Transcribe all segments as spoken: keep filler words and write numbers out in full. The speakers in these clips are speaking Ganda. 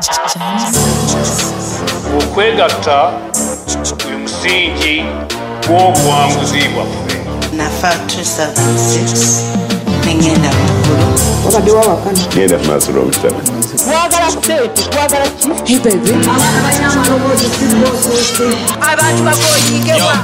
okwegatta gwe musingi gw'obuwanguzi bwaffe. Nafa two thousand six nengenda muggulu wabadde wawakana ngenda ku maaso n'omutala twagala kuteeti twagala ki hey baby abantu bakoyigebwa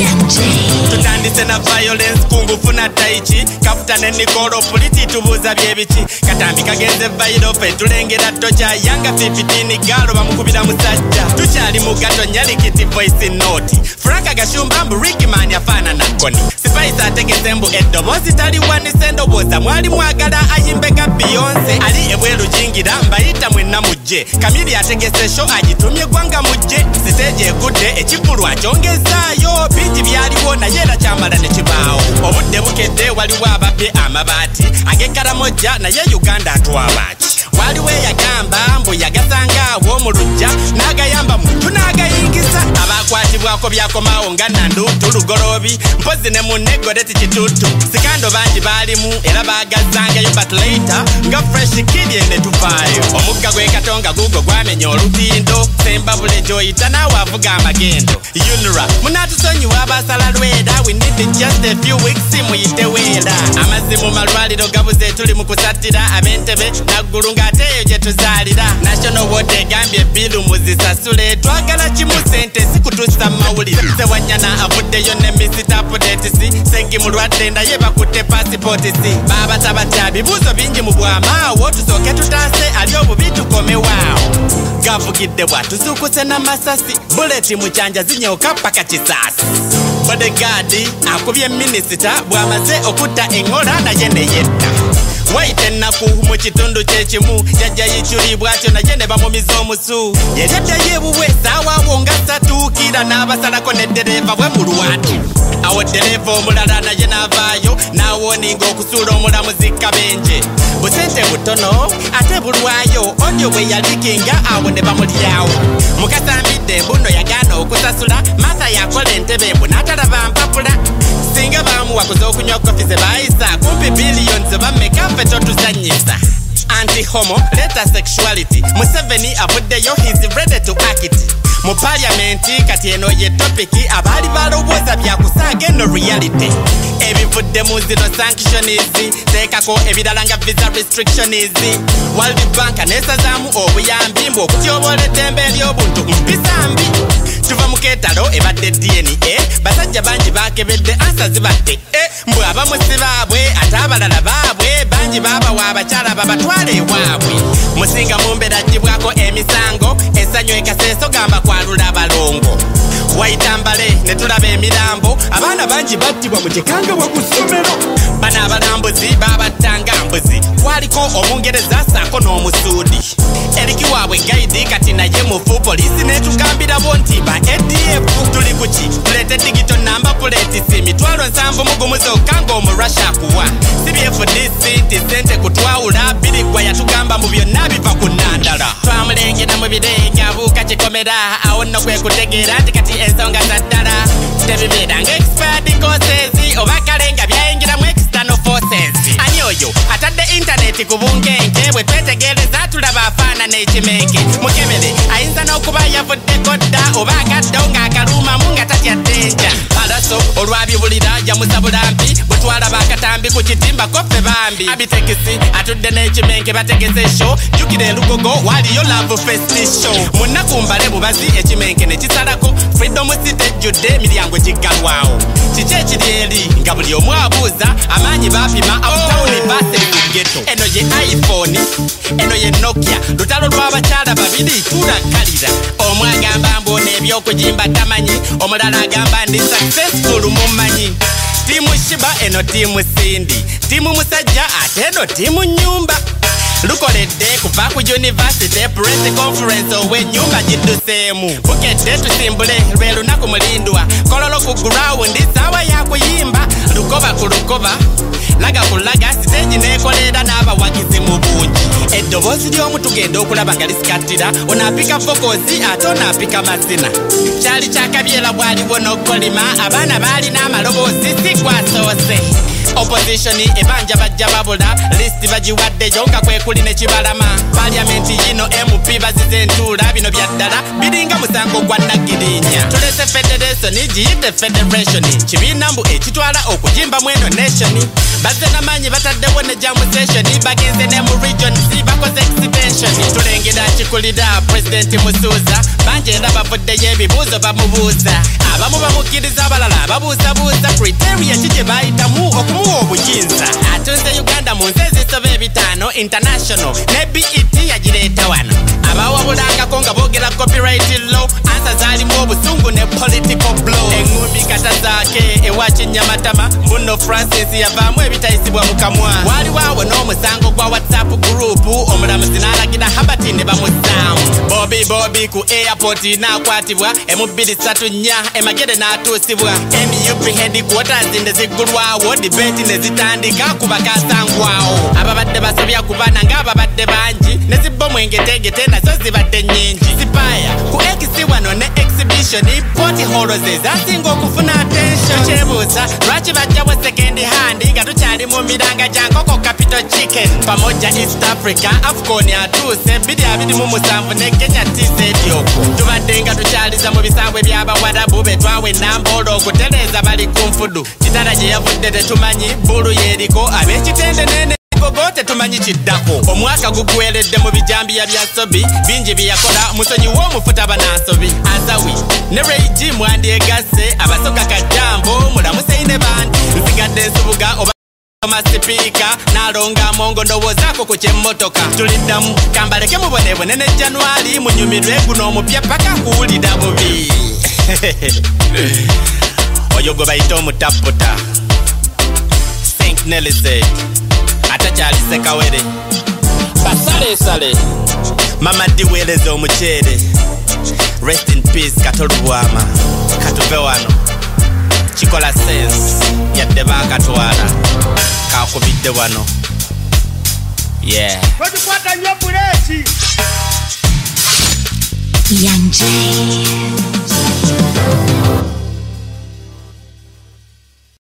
tutandise na violence kungufuna taichi kafuta ne nikoro politi tubuza byebiki katambi kagenze vairo fe tulengera tocha yanga fifteen galo bamukubira musajja tuchali mugato nyalikiti voice note franka gashumba mburiki man yafana na koni sifaisa ategeze mbu edobozi tali wani sendo boza mwali mwagala ayimbe ga Beyonce ali ebweru jingira mbayita mwenna mujje kamili ategese show agitumye gwanga mujje stage ekudde ekikulu akyongezaayo bingi byaliwo naye era kyamala ne kibaawo obudde bukedde waliwo ababye amabati agekaramoja naye Uganda atwabaki waliwo yagamba mbu yagasangaawo mu lujja n'agayamba muntu n'agayingiza abakwatibwako byakomaawo nga nandu tulugorobi mpozi ne munegoreti kitutu sikando bangi baalimu era baagazangayo but later nga fresh kid ene tuvaayo omugga gw'ekatonga gugo gwamenya olutindo sembabule gyoyita naawe avuga amagendo unra munatusonyiwa abasala lwera we need just a few weeks muyite weera amazzi mu malwaliro gabuze tuli mu kusattira ab'entebe naggulu ng'ate eyo gye tuzaalira national ward egambye biru muzisasule twagala kimu sente zikutuusa mu mawulire sewanyana avuddeyo ne misita podetisi sengi mulwadde naye bakutte pasipoti si baabatabata bibuuzo bingi mu bwamaawo tusooke tutaase ali obubi tukomewaawo gavugidde bwatuzuukuse n'amasasi buleti mu kyanja zinyooka paka kisaasi bodegaadi akubye minisita bw'amaze okutta eŋŋola naye ne yetta waite ennaku mu kitundu kyekimu jajja yikyulibwa atyo naye ne bamumiza omusu yeryaddayo ebubwe saawaawo nga satuukira n'abasalako n'eddereeva bwe mu lwatu awo ddereeva omulala naye n'avaayo n'awooninga okusuula omulamuzi kabenje busente butono ate bulwayo odyo bwe yalikinga awo ne bamulyawo mukasambidde mbuno yagaana okusasula martha yakola entebe mbu n'atalaba mpapula singa baamuwakuza okunywa kofi ze baayisa kumpi biliyoni bammeka ffe totuzannyisa anti-homo leta sexuality Museveni avuddeyo he's ready to act mu parliamenti kati eno ye topiki abaali balowooza byakusaaga eno reality ebivudde mu zino sanctions teekako ebirala nga visa restrictions World Bank neesazaamu obuyambi mbu okutyoboola eddembe ery'obuntu mpisa mbi tuva mu keetalo ebadde D N A basajja bangi baakebedde ansa zibadde e mbw abamu si baabwe ate abalala baabwe bangi baabawa abakyala babatwala ewaabwe musinga mu mbeera gibwako emisango essanyu ekaseeso gamba kwalula abalongo wayitambale ne tulaba emirambo abaana bangi battibwa mu kikanga bwa ku ssomero bano abalambuzi baabattanga mbuzi kwaliko omungereza saako n'omusuudi eriki waabwe gaidi kati naye mufu poliisi n'etugambira bo nti ba A D F tuli kuki tuleete digito namba puleti si mitwalo nsanvu mugumu zokka ng'omurusha akuwa C B F D C ti sente kutwawula birigwa yatugamba mu byonna biva ku nnandala twamulengera mu birenge abuuka kikomera awo nno kwe kutegeera nti kati ensonga za ddala tebibeera nga expired courses oba kale nga byayingiramu external forces ani oyo atadde intaneti ku bunkenke bwe twetegereza tulaba afaanana ekimenke mukebere ayinza n'okuba yavuddeko dda oba agaddo ng'akaluumamu nga tatya ddenja alaso olwabibulira yamusa bulambi bwe twalaba akatambi ku kitimba koffe bambi abitekisi atudde n'ekimenke bategese show jjukira elugogo waliyo love fest show mu nnaku mbale bubazi ekimenke ne kisalako freedom city ejjudde emiryango giggalwawo kiki ekiri eri nga buli omu abuuza amaanyi baapima uptown baseeku ghetto eno ye iphone eno ye nokia lutalo lw'abakyala babiri tulakkalira omu agamba mbona ebyokujimba tamanyi omulala agamba ndi successful mumanyi tiimu shiba eno tiimu sindi tiimu musajja ate eno tiimu nyumba lukoledde kuva ku university press conference ow'ennyumba gidduseemu bukedde tusimbule lwe lunaku mulindwa kololo ku ground saawa yakuyimba lukoba ku lukoba laga ku laga siteegi n'ekolera n'abawagizi mu bungi eddoboozi ly'omu tugenda okulaba nga lisikattira onaapika fokozi ate onaapika mazina kyali kyakabyera bwaliwo n'okolima abaana baalina amaloboozi si gwasoose opposition ebanja bajja babula list bagiwadde jonka kwe kuli ne kibalama parliament yino M P bazize ntula bino byaddala biringa musango gwa nagirinya tulese federation giyite federation kibina mbu ekitwala okujimba mweno nation bazze namanyi bataddewo ne jam session bagenze ne mu region si bakoze extension tulengera kikulira president Musuza banje ndabavuddeyo ebibuuzo bamubuuza abamu bamukiriza abalala babuusabuuza criteria kije bayitamu okumuwa obuyinza atunze Uganda mu nsi ezisoba ebitaano international ne B E T yagireeta wano abawabulangako nga boogera copyright law ansa zaalimu obusungu ne political blow engumbi kata zaake ewa Kinyamatama mbuno Francis yavaamu ebitayisibwa mu kamwa waliwo awo n'omusango gwa WhatsApp group omulamuzi n'alagira Habert ne bamusaamu Bobby Bobby ku airport n'akwatibwa emu bbiri ssatu nnya emagere n'atuusibwa M U P headquarters ne ziggulwawo debate ne zitandika ku bakasangwawo ababadde basobya kubana ng'ababadde bangi ne zibbomu engetegete nazo zibadde nnyingi sipaya ku X wano ne exhibition port holes zasinga okufuna attention kyebuuza lwaki bajjawo second hand nga tukyali mu miranga gya nkoko capital chicken pamoja East Africa AFCON atuuse bbiri abiri mu musanvu ne Kenya tisedyoko tubadde nga tukyaliza mu bisangwe by'abawarabu betwawe nambolo okutereeza bali ku nfudu kitala gye yavudde tetumanyi bulu yeriko ab'ekitende nene gogote tumanyi kiddako omwaka gugweredde mu bijambiya bya sobi bingi byeyakola musonyi w'omufuta banansobi azawi ne reiji mwandi egasse abasoka kajambo mulamuseine bantu nsigadde nsubuga oba masipika nalonga mongo ndowoozaako ku kyemmotoka tuliddamu kambaleke mubonebone ne Januari munyumirwe guno omupya paka kuwulira bubi oyo gwe bayita omutaputa Saint Nelly said atakyali sekawere basale sale mama diweereza omuceere rest in peace katolubwama katuve wano kikola sense yadde baakatwala kakubidde wano yeah Tukwata nnyo bulesi Young J